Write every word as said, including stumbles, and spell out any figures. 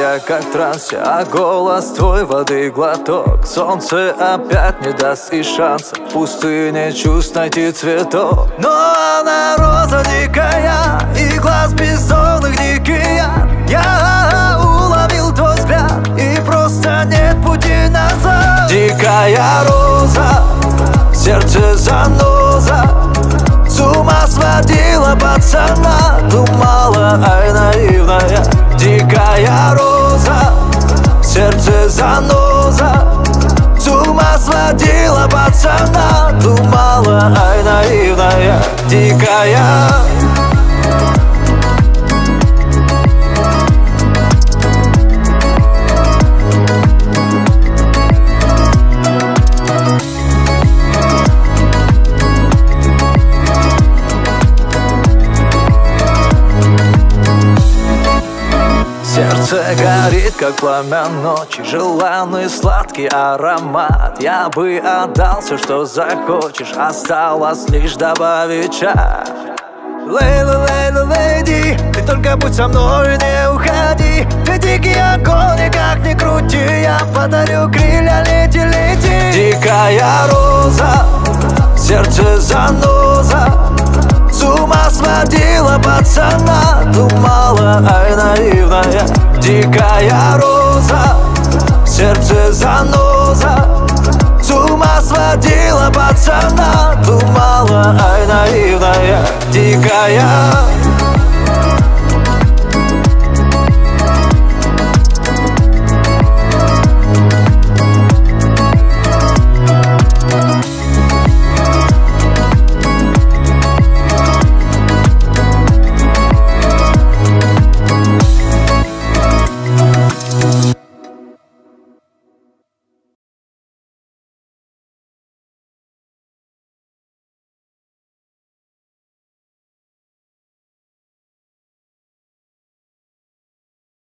я как в трансе, а голос твой воды глоток. Солнце опять не даст и шанса в пустыне чувств найти цветок. Но она роза дикая, и глаз бездонных дикий яд. Я уловил твой взгляд, и просто нет пути назад. Дикая роза, сердце заноза, с ума сводила пацана, думала, ай, наивная. Дикая роза, сердце заноза, с ума сводила пацана, думала, ай, наивная. Дикая. Сердце горит, как пламя ночи, желанный сладкий аромат. Я бы отдал все, что захочешь, осталось лишь добавить час. Лейла, лейла, леди, ты только будь со мной, не уходи. Ты дикий огонь, и как ни крути, я подарю крылья, лети, лети. Дикая роза, сердце заноза, с ума сводила пацана, думала, ай, наивная. Дикая роза, сердце заноза, с ума сводила пацана, думала, ай, наивная. Дикая.